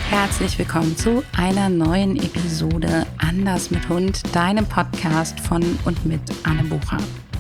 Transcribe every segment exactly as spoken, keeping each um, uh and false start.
Herzlich willkommen zu einer neuen Episode Anders mit Hund, deinem Podcast von und mit Anne Bucher.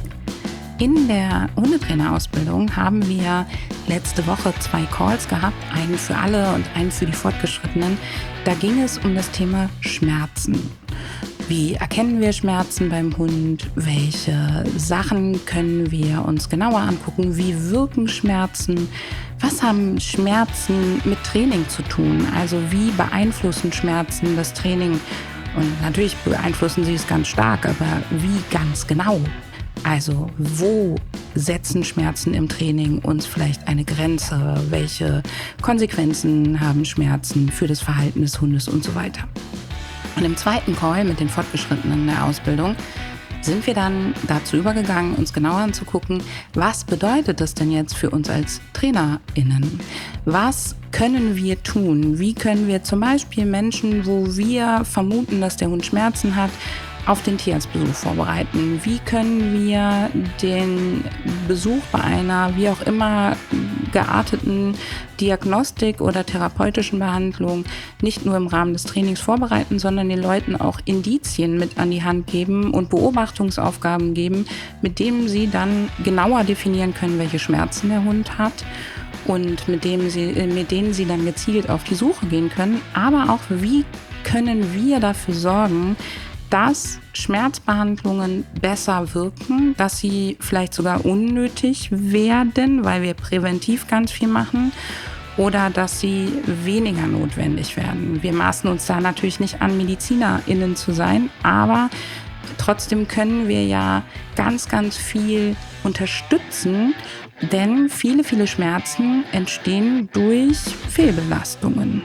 In der Hundetrainerausbildung haben wir letzte Woche zwei Calls gehabt, einen für alle und einen für die Fortgeschrittenen. Da ging es um das Thema Schmerzen. Wie erkennen wir Schmerzen beim Hund? Welche Sachen können wir uns genauer angucken? Wie wirken Schmerzen? Was haben Schmerzen mit Training zu tun? Also wie beeinflussen Schmerzen das Training? Und natürlich beeinflussen sie es ganz stark, aber wie ganz genau? Also wo setzen Schmerzen im Training uns vielleicht eine Grenze? Welche Konsequenzen haben Schmerzen für das Verhalten des Hundes und so weiter? Und im zweiten Call mit den Fortgeschrittenen der Ausbildung sind wir dann dazu übergegangen, uns genauer anzugucken, was bedeutet das denn jetzt für uns als TrainerInnen? Was können wir tun? Wie können wir zum Beispiel Menschen, wo wir vermuten, dass der Hund Schmerzen hat, auf den Tierarztbesuch vorbereiten? Wie können wir den Besuch bei einer wie auch immer gearteten Diagnostik oder therapeutischen Behandlung nicht nur im Rahmen des Trainings vorbereiten, sondern den Leuten auch Indizien mit an die Hand geben und Beobachtungsaufgaben geben, mit denen sie dann genauer definieren können, welche Schmerzen der Hund hat und mit, dem sie, mit denen sie dann gezielt auf die Suche gehen können. Aber auch, wie können wir dafür sorgen, dass Schmerzbehandlungen besser wirken, dass sie vielleicht sogar unnötig werden, weil wir präventiv ganz viel machen, oder dass sie weniger notwendig werden. Wir maßen uns da natürlich nicht an, MedizinerInnen zu sein, aber trotzdem können wir ja ganz, ganz viel unterstützen, denn viele, viele Schmerzen entstehen durch Fehlbelastungen.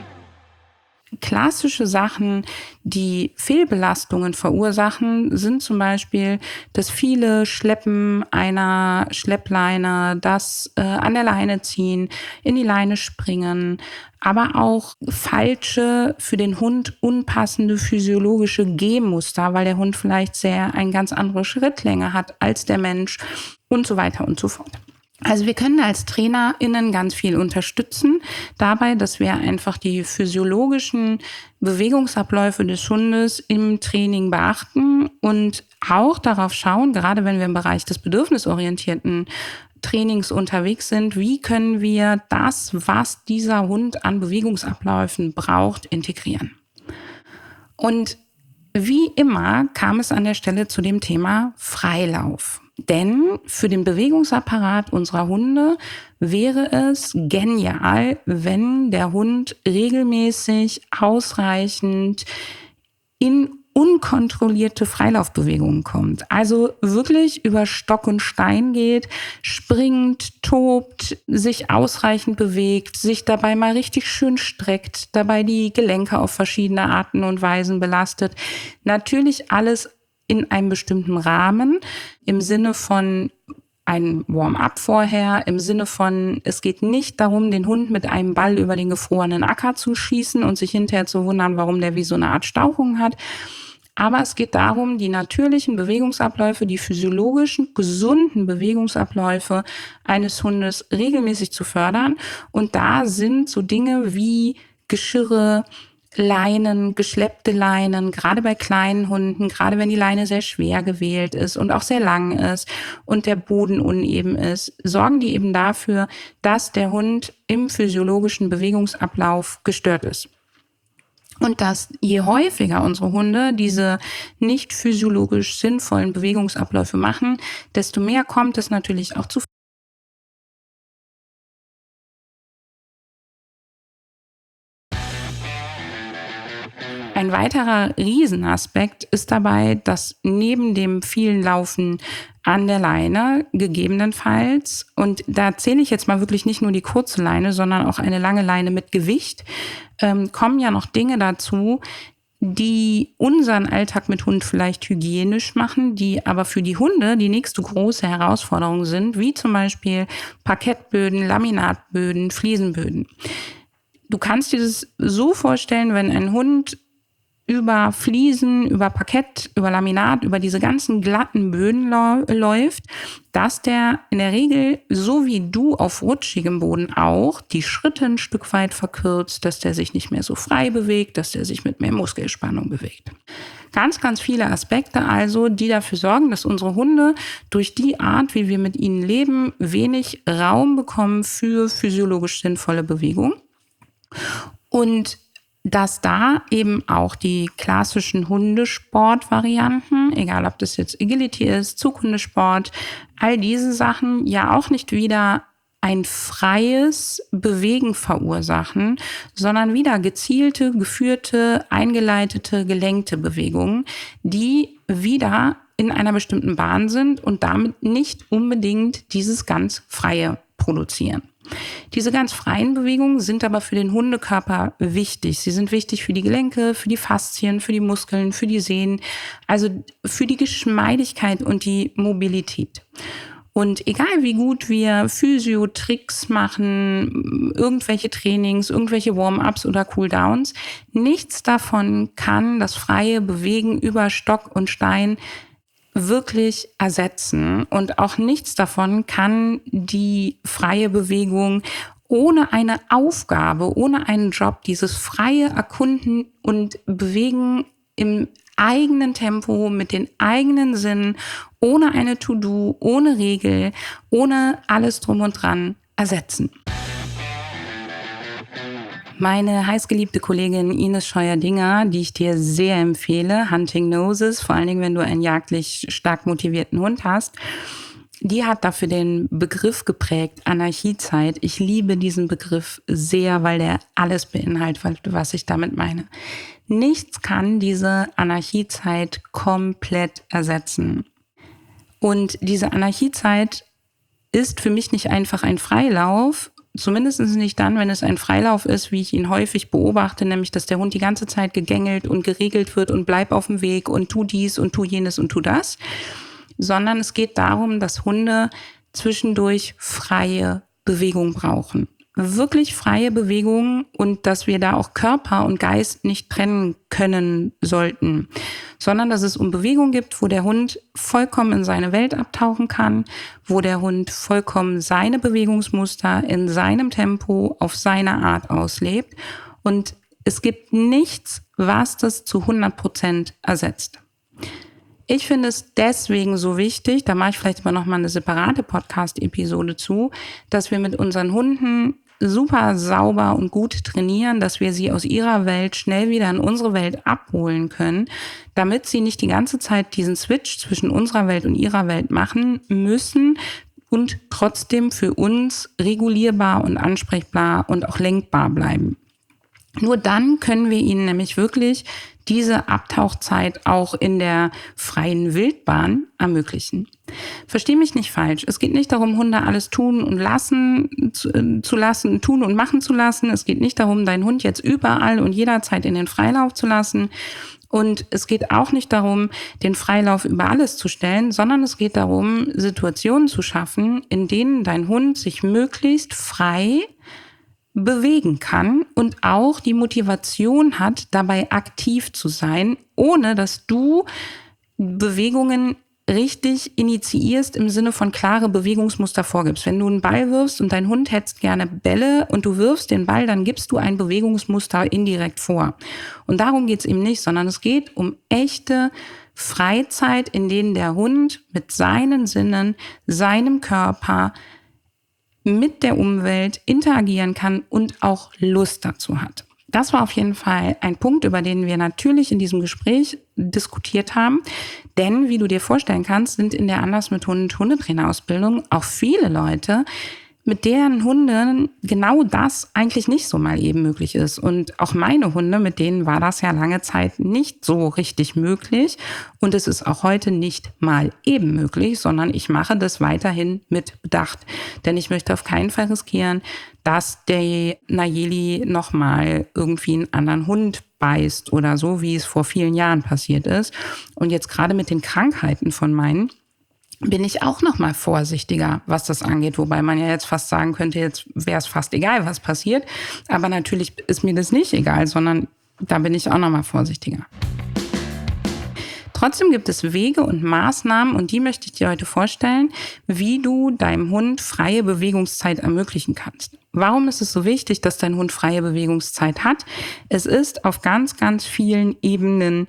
Klassische Sachen, die Fehlbelastungen verursachen, sind zum Beispiel das viele Schleppen einer Schleppleine, das äh, an der Leine ziehen, in die Leine springen, aber auch falsche, für den Hund unpassende physiologische Gehmuster, weil der Hund vielleicht sehr eine ganz andere Schrittlänge hat als der Mensch und so weiter und so fort. Also wir können als TrainerInnen ganz viel unterstützen dabei, dass wir einfach die physiologischen Bewegungsabläufe des Hundes im Training beachten und auch darauf schauen, gerade wenn wir im Bereich des bedürfnisorientierten Trainings unterwegs sind, wie können wir das, was dieser Hund an Bewegungsabläufen braucht, integrieren. Und wie immer kam es an der Stelle zu dem Thema Freilauf. Denn für den Bewegungsapparat unserer Hunde wäre es genial, wenn der Hund regelmäßig ausreichend in unkontrollierte Freilaufbewegungen kommt. Also wirklich über Stock und Stein geht, springt, tobt, sich ausreichend bewegt, sich dabei mal richtig schön streckt, dabei die Gelenke auf verschiedene Arten und Weisen belastet. Natürlich alles in einem bestimmten Rahmen, im Sinne von ein Warm-up vorher, im Sinne von, es geht nicht darum, den Hund mit einem Ball über den gefrorenen Acker zu schießen und sich hinterher zu wundern, warum der wie so eine Art Stauchung hat. Aber es geht darum, die natürlichen Bewegungsabläufe, die physiologischen, gesunden Bewegungsabläufe eines Hundes regelmäßig zu fördern. Und da sind so Dinge wie Geschirre, Leinen, geschleppte Leinen, gerade bei kleinen Hunden, gerade wenn die Leine sehr schwer gewählt ist und auch sehr lang ist und der Boden uneben ist, sorgen die eben dafür, dass der Hund im physiologischen Bewegungsablauf gestört ist. Und dass je häufiger unsere Hunde diese nicht physiologisch sinnvollen Bewegungsabläufe machen, desto mehr kommt es natürlich auch zu Ein weiterer Riesenaspekt ist dabei, dass neben dem vielen Laufen an der Leine gegebenenfalls, und da zähle ich jetzt mal wirklich nicht nur die kurze Leine, sondern auch eine lange Leine mit Gewicht, ähm, kommen ja noch Dinge dazu, die unseren Alltag mit Hund vielleicht hygienisch machen, die aber für die Hunde die nächste große Herausforderung sind, wie zum Beispiel Parkettböden, Laminatböden, Fliesenböden. Du kannst dir das so vorstellen, wenn ein Hund über Fliesen, über Parkett, über Laminat, über diese ganzen glatten Böden läuft, dass der in der Regel, so wie du auf rutschigem Boden auch, die Schritte ein Stück weit verkürzt, dass der sich nicht mehr so frei bewegt, dass der sich mit mehr Muskelspannung bewegt. Ganz, ganz viele Aspekte also, die dafür sorgen, dass unsere Hunde durch die Art, wie wir mit ihnen leben, wenig Raum bekommen für physiologisch sinnvolle Bewegung. Und dass da eben auch die klassischen Hundesportvarianten, egal ob das jetzt Agility ist, Zughundesport, all diese Sachen ja auch nicht wieder ein freies Bewegen verursachen, sondern wieder gezielte, geführte, eingeleitete, gelenkte Bewegungen, die wieder in einer bestimmten Bahn sind und damit nicht unbedingt dieses ganz Freie produzieren. Diese ganz freien Bewegungen sind aber für den Hundekörper wichtig. Sie sind wichtig für die Gelenke, für die Faszien, für die Muskeln, für die Sehnen, also für die Geschmeidigkeit und die Mobilität. Und egal wie gut wir Physio-Tricks machen, irgendwelche Trainings, irgendwelche Warm-ups oder Cooldowns, nichts davon kann das freie Bewegen über Stock und Stein wirklich ersetzen. Und auch nichts davon kann die freie Bewegung ohne eine Aufgabe, ohne einen Job, dieses freie Erkunden und Bewegen im eigenen Tempo, mit den eigenen Sinnen, ohne eine To-Do, ohne Regel, ohne alles drum und dran ersetzen. Meine heißgeliebte Kollegin Ines Scheuer-Dinger, die ich dir sehr empfehle, Hunting Noses, vor allen Dingen, wenn du einen jagdlich stark motivierten Hund hast, die hat dafür den Begriff geprägt, Anarchiezeit. Ich liebe diesen Begriff sehr, weil der alles beinhaltet, was ich damit meine. Nichts kann diese Anarchiezeit komplett ersetzen. Und diese Anarchiezeit ist für mich nicht einfach ein Freilauf, zumindest nicht dann, wenn es ein Freilauf ist, wie ich ihn häufig beobachte, nämlich, dass der Hund die ganze Zeit gegängelt und geregelt wird und bleib auf dem Weg und tu dies und tu jenes und tu das, sondern es geht darum, dass Hunde zwischendurch freie Bewegung brauchen. Wirklich freie Bewegung und dass wir da auch Körper und Geist nicht trennen können sollten, sondern dass es um Bewegung gibt, wo der Hund vollkommen in seine Welt abtauchen kann, wo der Hund vollkommen seine Bewegungsmuster in seinem Tempo auf seine Art auslebt und es gibt nichts, was das zu hundert Prozent ersetzt. Ich finde es deswegen so wichtig, da mache ich vielleicht aber nochmal eine separate Podcast-Episode zu, dass wir mit unseren Hunden super sauber und gut trainieren, dass wir sie aus ihrer Welt schnell wieder in unsere Welt abholen können, damit sie nicht die ganze Zeit diesen Switch zwischen unserer Welt und ihrer Welt machen müssen und trotzdem für uns regulierbar und ansprechbar und auch lenkbar bleiben. Nur dann können wir ihnen nämlich wirklich diese Abtauchzeit auch in der freien Wildbahn ermöglichen. Versteh mich nicht falsch. Es geht nicht darum, Hunde alles tun und lassen zu, äh, zu lassen, tun und machen zu lassen. Es geht nicht darum, deinen Hund jetzt überall und jederzeit in den Freilauf zu lassen. Und es geht auch nicht darum, den Freilauf über alles zu stellen, sondern es geht darum, Situationen zu schaffen, in denen dein Hund sich möglichst frei bewegen kann und auch die Motivation hat, dabei aktiv zu sein, ohne dass du Bewegungen richtig initiierst im Sinne von klare Bewegungsmuster vorgibst. Wenn du einen Ball wirfst und dein Hund hetzt gerne Bälle und du wirfst den Ball, dann gibst du ein Bewegungsmuster indirekt vor. Und darum geht es eben nicht, sondern es geht um echte Freizeit, in denen der Hund mit seinen Sinnen, seinem Körper, mit der Umwelt interagieren kann und auch Lust dazu hat. Das war auf jeden Fall ein Punkt, über den wir natürlich in diesem Gespräch diskutiert haben. Denn, wie du dir vorstellen kannst, sind in der Anders mit Hund Hundetrainerausbildung auch viele Leute, mit deren Hunden genau das eigentlich nicht so mal eben möglich ist. Und auch meine Hunde, mit denen war das ja lange Zeit nicht so richtig möglich. Und es ist auch heute nicht mal eben möglich, sondern ich mache das weiterhin mit Bedacht. Denn ich möchte auf keinen Fall riskieren, dass der Nayeli nochmal irgendwie einen anderen Hund beißt oder so, wie es vor vielen Jahren passiert ist. Und jetzt gerade mit den Krankheiten von meinen, bin ich auch noch mal vorsichtiger, was das angeht. Wobei man ja jetzt fast sagen könnte, jetzt wäre es fast egal, was passiert. Aber natürlich ist mir das nicht egal, sondern Da bin ich auch nochmal vorsichtiger. Trotzdem gibt es Wege und Maßnahmen, und die möchte ich dir heute vorstellen, wie du deinem Hund freie Bewegungszeit ermöglichen kannst. Warum ist es so wichtig, dass dein Hund freie Bewegungszeit hat? Es ist auf ganz, ganz vielen Ebenen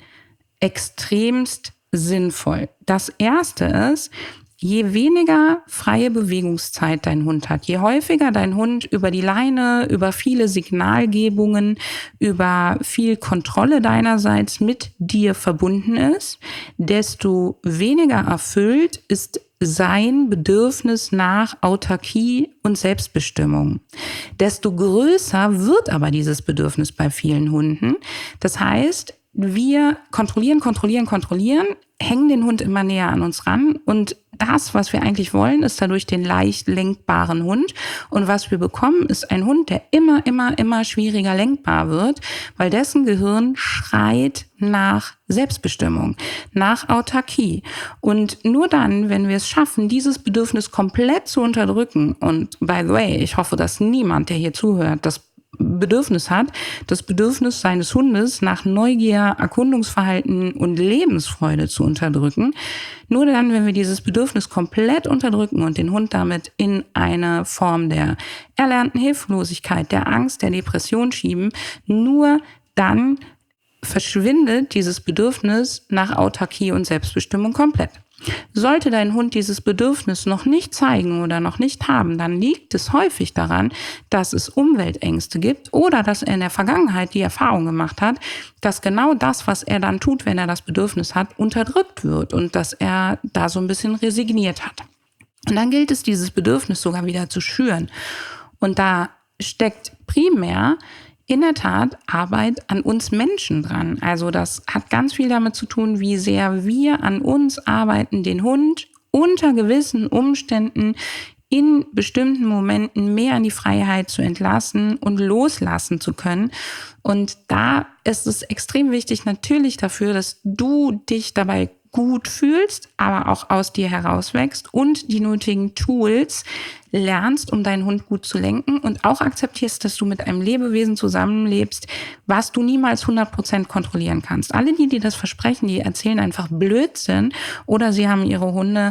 extremst sinnvoll. Das erste ist, je weniger freie Bewegungszeit dein Hund hat, je häufiger dein Hund über die Leine, über viele Signalgebungen, über viel Kontrolle deinerseits mit dir verbunden ist, desto weniger erfüllt ist sein Bedürfnis nach Autarkie und Selbstbestimmung. Desto größer wird aber dieses Bedürfnis bei vielen Hunden. Das heißt, wir kontrollieren, kontrollieren, kontrollieren, hängen den Hund immer näher an uns ran, und das, was wir eigentlich wollen, ist dadurch den leicht lenkbaren Hund, und was wir bekommen, ist ein Hund, der immer, immer, immer schwieriger lenkbar wird, weil dessen Gehirn schreit nach Selbstbestimmung, nach Autarkie. Und nur dann, wenn wir es schaffen, dieses Bedürfnis komplett zu unterdrücken, und by the way, ich hoffe, dass niemand, der hier zuhört, das Bedürfnis hat, das Bedürfnis seines Hundes nach Neugier, Erkundungsverhalten und Lebensfreude zu unterdrücken. Nur dann, wenn wir dieses Bedürfnis komplett unterdrücken und den Hund damit in eine Form der erlernten Hilflosigkeit, der Angst, der Depression schieben, nur dann verschwindet dieses Bedürfnis nach Autarkie und Selbstbestimmung komplett. Sollte dein Hund dieses Bedürfnis noch nicht zeigen oder noch nicht haben, dann liegt es häufig daran, dass es Umweltängste gibt oder dass er in der Vergangenheit die Erfahrung gemacht hat, dass genau das, was er dann tut, wenn er das Bedürfnis hat, unterdrückt wird und dass er da so ein bisschen resigniert hat. Und dann gilt es, dieses Bedürfnis sogar wieder zu schüren. Und da steckt primär in der Tat Arbeit an uns Menschen dran. Also das hat ganz viel damit zu tun, wie sehr wir an uns arbeiten, den Hund unter gewissen Umständen in bestimmten Momenten mehr in die Freiheit zu entlassen und loslassen zu können. Und da ist es extrem wichtig natürlich dafür, dass du dich dabei gut fühlst, aber auch aus dir herauswächst und die nötigen Tools lernst, um deinen Hund gut zu lenken, und auch akzeptierst, dass du mit einem Lebewesen zusammenlebst, was du niemals hundert Prozent kontrollieren kannst. Alle, die dir das versprechen, die erzählen einfach Blödsinn, oder sie haben ihre Hunde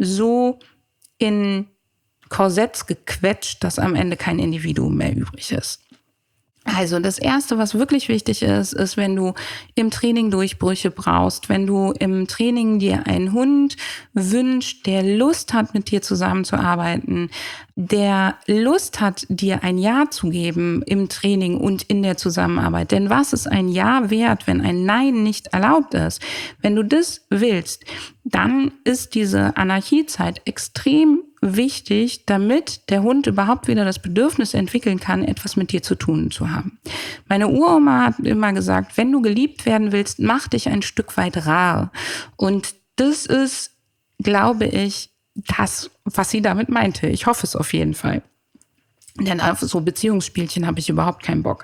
so in Korsetts gequetscht, dass am Ende kein Individuum mehr übrig ist. Also das Erste, was wirklich wichtig ist, ist, wenn du im Training Durchbrüche brauchst, wenn du im Training dir einen Hund wünschst, der Lust hat, mit dir zusammenzuarbeiten, der Lust hat, dir ein Ja zu geben im Training und in der Zusammenarbeit. Denn was ist ein Ja wert, wenn ein Nein nicht erlaubt ist? Wenn du das willst, dann ist diese Anarchiezeit extrem wichtig, damit der Hund überhaupt wieder das Bedürfnis entwickeln kann, etwas mit dir zu tun zu haben. Meine Uroma hat immer gesagt, wenn du geliebt werden willst, mach dich ein Stück weit rar. Und das ist, glaube ich, das, was sie damit meinte. Ich hoffe es auf jeden Fall. Denn auf so Beziehungsspielchen habe ich überhaupt keinen Bock.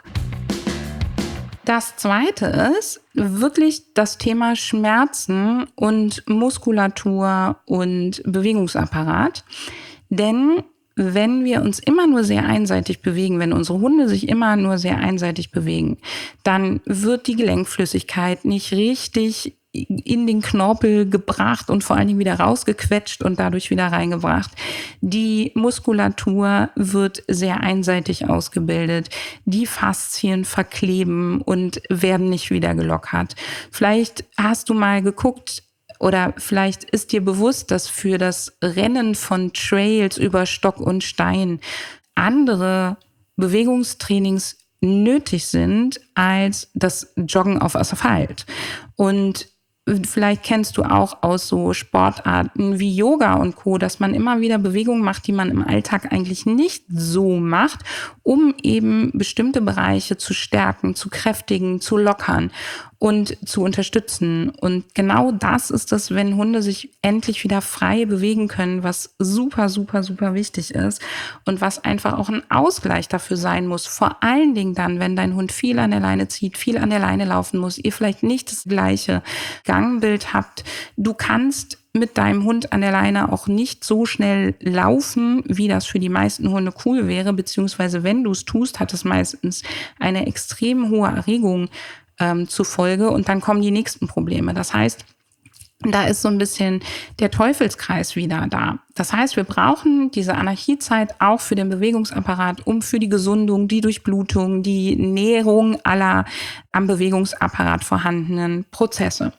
Das Zweite ist wirklich das Thema Schmerzen und Muskulatur und Bewegungsapparat. Denn wenn wir uns immer nur sehr einseitig bewegen, wenn unsere Hunde sich immer nur sehr einseitig bewegen, dann wird die Gelenkflüssigkeit nicht richtig in den Knorpel gebracht und vor allen Dingen wieder rausgequetscht und dadurch wieder reingebracht. Die Muskulatur wird sehr einseitig ausgebildet. Die Faszien verkleben und werden nicht wieder gelockert. Vielleicht hast du mal geguckt, oder vielleicht ist dir bewusst, dass für das Rennen von Trails über Stock und Stein andere Bewegungstrainings nötig sind als das Joggen auf Asphalt. Und vielleicht kennst du auch aus so Sportarten wie Yoga und Co., dass man immer wieder Bewegungen macht, die man im Alltag eigentlich nicht so macht, um eben bestimmte Bereiche zu stärken, zu kräftigen, zu lockern und zu unterstützen. Und genau das ist es, wenn Hunde sich endlich wieder frei bewegen können, was super, super, super wichtig ist und was einfach auch ein Ausgleich dafür sein muss. Vor allen Dingen dann, wenn dein Hund viel an der Leine zieht, viel an der Leine laufen muss, ihr vielleicht nicht das gleiche Gangbild habt. Du kannst mit deinem Hund an der Leine auch nicht so schnell laufen, wie das für die meisten Hunde cool wäre, beziehungsweise wenn du es tust, hat es meistens eine extrem hohe Erregung ähm, zur Folge und dann kommen die nächsten Probleme. Das heißt, da ist so ein bisschen der Teufelskreis wieder da. Das heißt, wir brauchen diese Anarchiezeit auch für den Bewegungsapparat, um für die Gesundung, die Durchblutung, die Nährung aller am Bewegungsapparat vorhandenen Prozesse.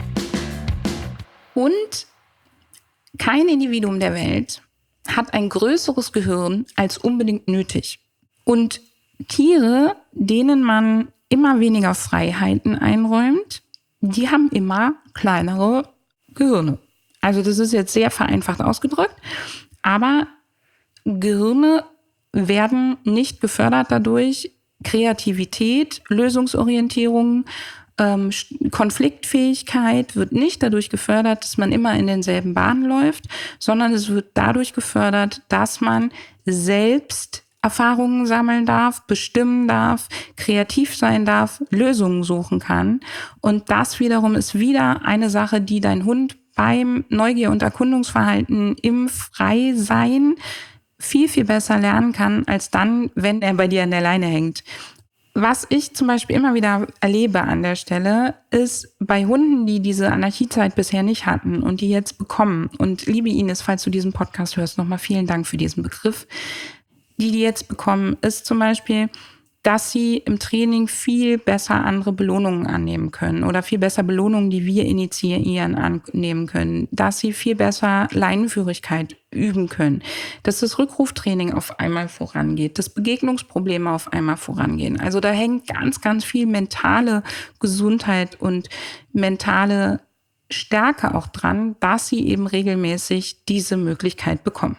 Und kein Individuum der Welt hat ein größeres Gehirn als unbedingt nötig. Und Tiere, denen man immer weniger Freiheiten einräumt, die haben immer kleinere Gehirne. Also das ist jetzt sehr vereinfacht ausgedrückt, aber Gehirne werden nicht gefördert dadurch. Kreativität, Lösungsorientierung, ähm, Konfliktfähigkeit wird nicht dadurch gefördert, dass man immer in denselben Bahnen läuft, sondern es wird dadurch gefördert, dass man selbst Erfahrungen sammeln darf, bestimmen darf, kreativ sein darf, Lösungen suchen kann. Und das wiederum ist wieder eine Sache, die dein Hund beim Neugier- und Erkundungsverhalten im Freisein viel, viel besser lernen kann, als dann, wenn er bei dir an der Leine hängt. Was ich zum Beispiel immer wieder erlebe an der Stelle, ist bei Hunden, die diese Anarchiezeit bisher nicht hatten und die jetzt bekommen, und liebe Ines, falls du diesen Podcast hörst, nochmal vielen Dank für diesen Begriff, die die jetzt bekommen, ist zum Beispiel, dass sie im Training viel besser andere Belohnungen annehmen können oder viel besser Belohnungen, die wir initiieren, annehmen können, dass sie viel besser Leinenführigkeit üben können, dass das Rückruftraining auf einmal vorangeht, dass Begegnungsprobleme auf einmal vorangehen. Also da hängt ganz, ganz viel mentale Gesundheit und mentale Stärke auch dran, dass sie eben regelmäßig diese Möglichkeit bekommen.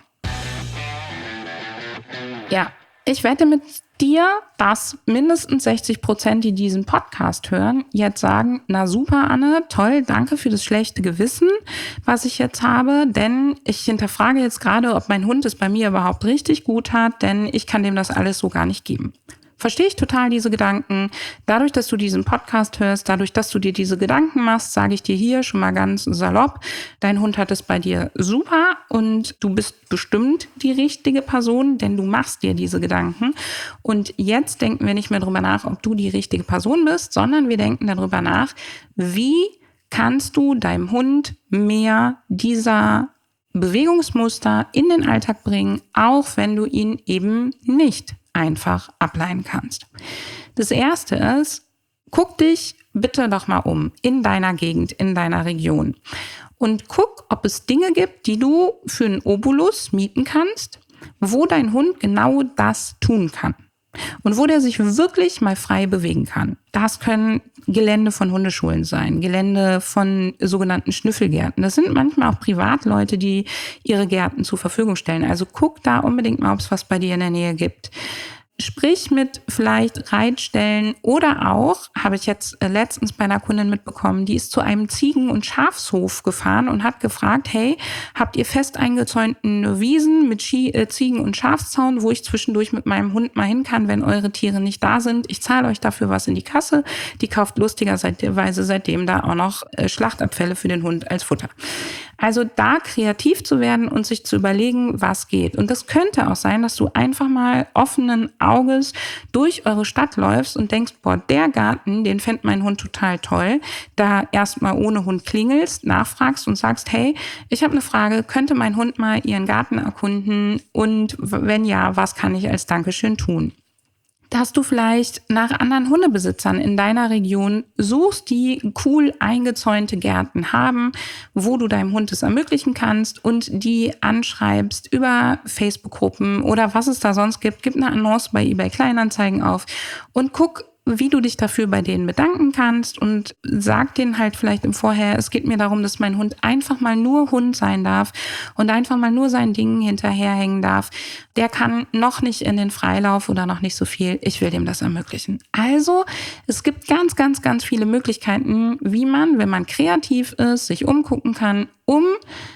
Ja, ich wette mit dir, dass mindestens sechzig Prozent, die diesen Podcast hören, jetzt sagen, na super, Anne, toll, danke für das schlechte Gewissen, was ich jetzt habe, denn ich hinterfrage jetzt gerade, ob mein Hund es bei mir überhaupt richtig gut hat, denn ich kann dem das alles so gar nicht geben. Verstehe ich total diese Gedanken. Dadurch, dass du diesen Podcast hörst, dadurch, dass du dir diese Gedanken machst, sage ich dir hier schon mal ganz salopp, dein Hund hat es bei dir super und du bist bestimmt die richtige Person, denn du machst dir diese Gedanken. Und jetzt denken wir nicht mehr darüber nach, ob du die richtige Person bist, sondern wir denken darüber nach, wie kannst du deinem Hund mehr dieser Bewegungsmuster in den Alltag bringen, auch wenn du ihn eben nicht einfach ableiten kannst. Das erste ist, guck dich bitte doch mal um in deiner Gegend, in deiner Region und guck, ob es Dinge gibt, die du für einen Obolus mieten kannst, wo dein Hund genau das tun kann und wo der sich wirklich mal frei bewegen kann. Das können Gelände von Hundeschulen sein, Gelände von sogenannten Schnüffelgärten. Das sind manchmal auch Privatleute, die ihre Gärten zur Verfügung stellen. Also guck da unbedingt mal, ob es was bei dir in der Nähe gibt. Sprich mit vielleicht Reitstellen oder auch, habe ich jetzt letztens bei einer Kundin mitbekommen, die ist zu einem Ziegen- und Schafshof gefahren und hat gefragt, hey, habt ihr fest eingezäunten Wiesen mit Ski- äh, Ziegen- und Schafszaun, wo ich zwischendurch mit meinem Hund mal hin kann, wenn eure Tiere nicht da sind? Ich zahle euch dafür was in die Kasse. Die kauft lustigerweise seitdem da auch noch äh, Schlachtabfälle für den Hund als Futter. Also da kreativ zu werden und sich zu überlegen, was geht. Und das könnte auch sein, dass du einfach mal offenen Auges durch eure Stadt läufst und denkst, boah, der Garten, den fände mein Hund total toll. Da erstmal ohne Hund klingelst, nachfragst und sagst, hey, ich habe eine Frage, könnte mein Hund mal ihren Garten erkunden? Und wenn ja, was kann ich als Dankeschön tun? Dass du vielleicht nach anderen Hundebesitzern in deiner Region suchst, die cool eingezäunte Gärten haben, wo du deinem Hund es ermöglichen kannst und die anschreibst über Facebook-Gruppen oder was es da sonst gibt. Gib eine Annonce bei eBay Kleinanzeigen auf und guck, wie du dich dafür bei denen bedanken kannst und sag denen halt vielleicht im Vorher, es geht mir darum, dass mein Hund einfach mal nur Hund sein darf und einfach mal nur seinen Dingen hinterherhängen darf. Der kann noch nicht in den Freilauf oder noch nicht so viel. Ich will dem das ermöglichen. Also, es gibt ganz, ganz, ganz viele Möglichkeiten, wie man, wenn man kreativ ist, sich umgucken kann, um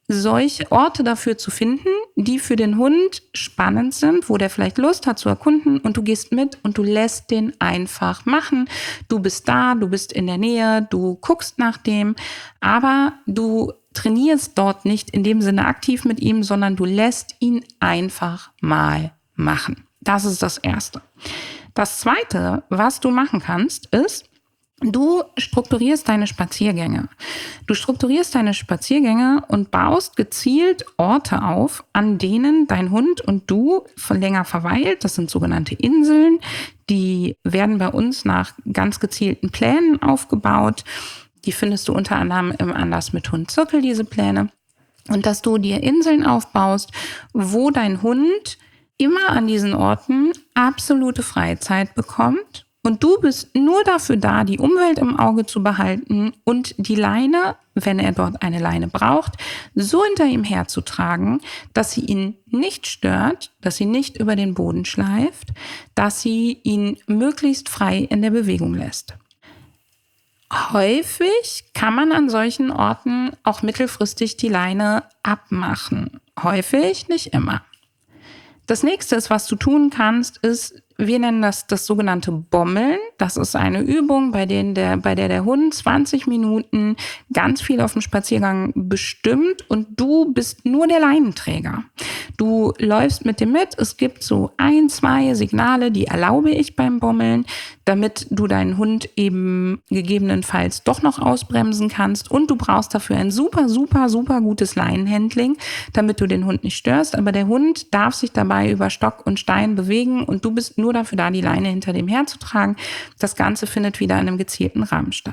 solche Orte dafür zu finden, die für den Hund spannend sind, wo der vielleicht Lust hat zu erkunden und du gehst mit und du lässt den einfach machen. Du bist da, du bist in der Nähe, du guckst nach dem, aber du trainierst dort nicht in dem Sinne aktiv mit ihm, sondern du lässt ihn einfach mal machen. Das ist das Erste. Das Zweite, was du machen kannst, ist, du strukturierst deine Spaziergänge. Du strukturierst deine Spaziergänge und baust gezielt Orte auf, an denen dein Hund und du länger verweilt. Das sind sogenannte Inseln. Die werden bei uns nach ganz gezielten Plänen aufgebaut. Die findest du unter anderem im Anders mit Hund Zirkel, diese Pläne. Und dass du dir Inseln aufbaust, wo dein Hund immer an diesen Orten absolute Freizeit bekommt. Und du bist nur dafür da, die Umwelt im Auge zu behalten und die Leine, wenn er dort eine Leine braucht, so hinter ihm herzutragen, dass sie ihn nicht stört, dass sie nicht über den Boden schleift, dass sie ihn möglichst frei in der Bewegung lässt. Häufig kann man an solchen Orten auch mittelfristig die Leine abmachen. Häufig, nicht immer. Das nächste, was du tun kannst, ist, wir nennen das das sogenannte Bommeln. Das ist eine Übung, bei, denen der, bei der der Hund zwanzig Minuten ganz viel auf dem Spaziergang bestimmt und du bist nur der Leinenträger. Du läufst mit dem mit. Es gibt so ein, zwei Signale, die erlaube ich beim Bommeln, damit du deinen Hund eben gegebenenfalls doch noch ausbremsen kannst. Und du brauchst dafür ein super, super, super gutes Leinenhandling, damit du den Hund nicht störst. Aber der Hund darf sich dabei über Stock und Stein bewegen und du bist nur dafür da, die Leine hinter dem herzutragen. Das Ganze findet wieder in einem gezielten Rahmen statt.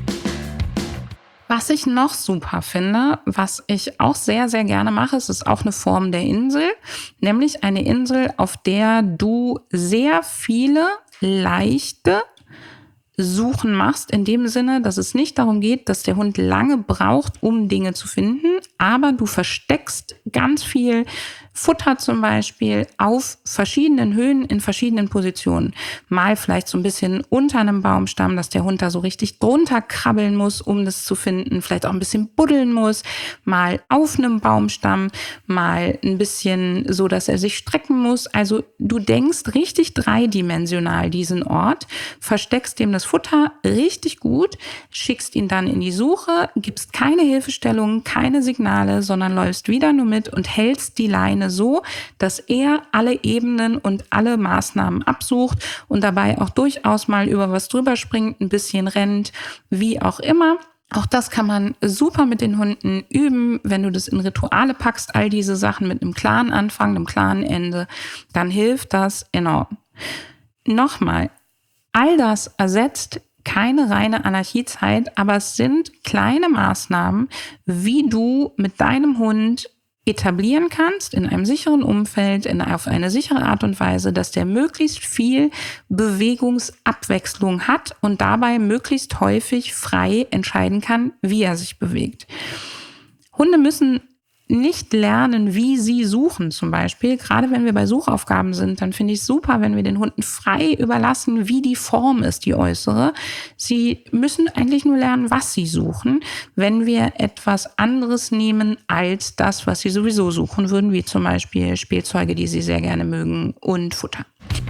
Was ich noch super finde, was ich auch sehr, sehr gerne mache, es ist auch eine Form der Insel, nämlich eine Insel, auf der du sehr viele leichte Suchen machst, in dem Sinne, dass es nicht darum geht, dass der Hund lange braucht, um Dinge zu finden, aber du versteckst ganz viel Futter zum Beispiel auf verschiedenen Höhen in verschiedenen Positionen. Mal vielleicht so ein bisschen unter einem Baumstamm, dass der Hund da so richtig drunter krabbeln muss, um das zu finden. Vielleicht auch ein bisschen buddeln muss. Mal auf einem Baumstamm, mal ein bisschen so, dass er sich strecken muss. Also du denkst richtig dreidimensional diesen Ort, versteckst dem das Futter richtig gut, schickst ihn dann in die Suche, gibst keine Hilfestellungen, keine Signale, sondern läufst wieder nur mit und hältst die Leine so, dass er alle Ebenen und alle Maßnahmen absucht und dabei auch durchaus mal über was drüber springt, ein bisschen rennt, wie auch immer. Auch das kann man super mit den Hunden üben. Wenn du das in Rituale packst, all diese Sachen mit einem klaren Anfang, einem klaren Ende, dann hilft das enorm. Nochmal, all das ersetzt keine reine Anarchiezeit, aber es sind kleine Maßnahmen, wie du mit deinem Hund etablieren kannst in einem sicheren Umfeld, in, auf eine sichere Art und Weise, dass der möglichst viel Bewegungsabwechslung hat und dabei möglichst häufig frei entscheiden kann, wie er sich bewegt. Hunde müssen nicht lernen, wie sie suchen zum Beispiel. Gerade wenn wir bei Suchaufgaben sind, dann finde ich es super, wenn wir den Hunden frei überlassen, wie die Form ist, die äußere. Sie müssen eigentlich nur lernen, was sie suchen, wenn wir etwas anderes nehmen als das, was sie sowieso suchen würden, wie zum Beispiel Spielzeuge, die sie sehr gerne mögen und Futter.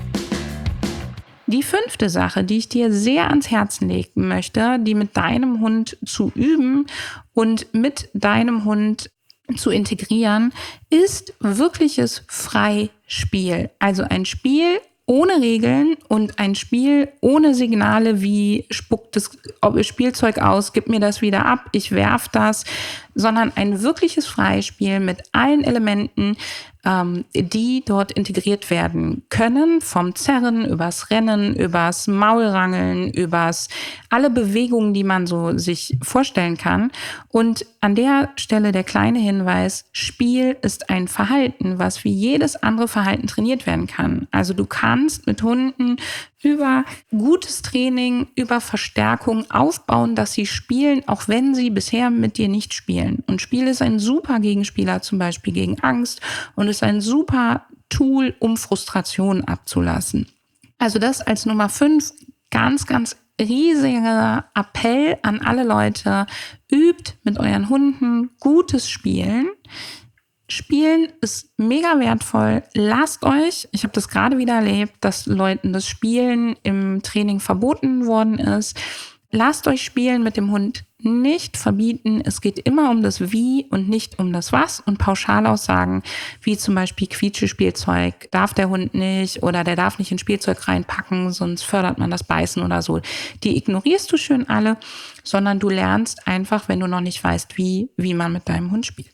Die fünfte Sache, die ich dir sehr ans Herzen legen möchte, die mit deinem Hund zu üben und mit deinem Hund zu integrieren, ist wirkliches Freispiel. Also ein Spiel ohne Regeln und ein Spiel ohne Signale wie spuckt das Spielzeug aus, gib mir das wieder ab, ich werf das, sondern ein wirkliches Freispiel mit allen Elementen, ähm, die dort integriert werden können, vom Zerren übers Rennen, übers Maulrangeln, übers alle Bewegungen, die man so sich vorstellen kann. Und an der Stelle der kleine Hinweis, Spiel ist ein Verhalten, was wie jedes andere Verhalten trainiert werden kann. Also du kannst mit Hunden über gutes Training, über Verstärkung aufbauen, dass sie spielen, auch wenn sie bisher mit dir nicht spielen. Und Spiel ist ein super Gegenspieler, zum Beispiel gegen Angst, und ist ein super Tool, um Frustration abzulassen. Also das als Nummer fünf, ganz, ganz riesiger Appell an alle Leute, übt mit euren Hunden gutes Spielen. Spielen ist mega wertvoll. Lasst euch, ich habe das gerade wieder erlebt, dass Leuten das Spielen im Training verboten worden ist. Lasst euch Spielen mit dem Hund nicht verbieten. Es geht immer um das Wie und nicht um das Was. Und Pauschalaussagen, wie zum Beispiel Quietschespielzeug, darf der Hund nicht oder der darf nicht ins Spielzeug reinpacken, sonst fördert man das Beißen oder so. Die ignorierst du schön alle, sondern du lernst einfach, wenn du noch nicht weißt, wie, wie man mit deinem Hund spielt.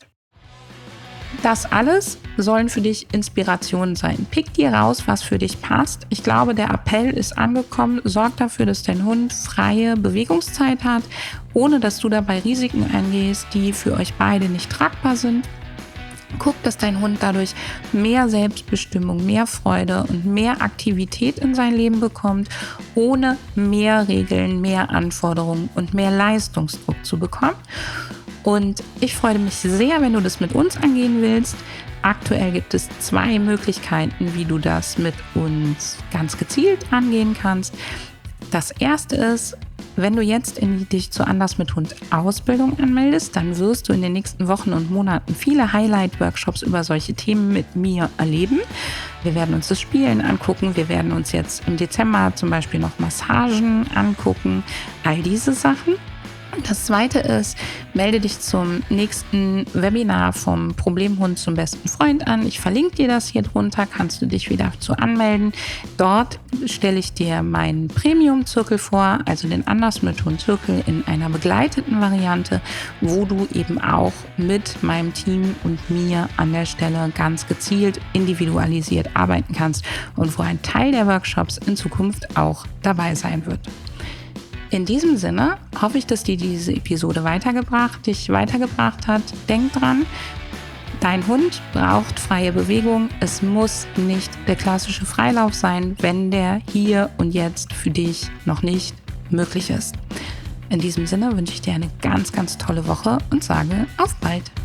Das alles sollen für dich Inspirationen sein. Pick dir raus, was für dich passt. Ich glaube, der Appell ist angekommen. Sorg dafür, dass dein Hund freie Bewegungszeit hat, ohne dass du dabei Risiken eingehst, die für euch beide nicht tragbar sind. Guck, dass dein Hund dadurch mehr Selbstbestimmung, mehr Freude und mehr Aktivität in sein Leben bekommt, ohne mehr Regeln, mehr Anforderungen und mehr Leistungsdruck zu bekommen. Und ich freue mich sehr, wenn du das mit uns angehen willst. Aktuell gibt es zwei Möglichkeiten, wie du das mit uns ganz gezielt angehen kannst. Das erste ist, wenn du jetzt in dich zu Anders mit Hund Ausbildung anmeldest, dann wirst du in den nächsten Wochen und Monaten viele Highlight-Workshops über solche Themen mit mir erleben. Wir werden uns das Spielen angucken. Wir werden uns jetzt im Dezember zum Beispiel noch Massagen angucken. All diese Sachen. Das zweite ist, melde dich zum nächsten Webinar vom Problemhund zum besten Freund an. Ich verlinke dir das hier drunter, kannst du dich wieder dazu anmelden. Dort stelle ich dir meinen Premium-Zirkel vor, also den Anders mit Hund Zirkel in einer begleiteten Variante, wo du eben auch mit meinem Team und mir an der Stelle ganz gezielt individualisiert arbeiten kannst und wo ein Teil der Workshops in Zukunft auch dabei sein wird. In diesem Sinne hoffe ich, dass dir diese Episode weitergebracht, dich weitergebracht hat. Denk dran, dein Hund braucht freie Bewegung. Es muss nicht der klassische Freilauf sein, wenn der hier und jetzt für dich noch nicht möglich ist. In diesem Sinne wünsche ich dir eine ganz, ganz tolle Woche und sage auf bald.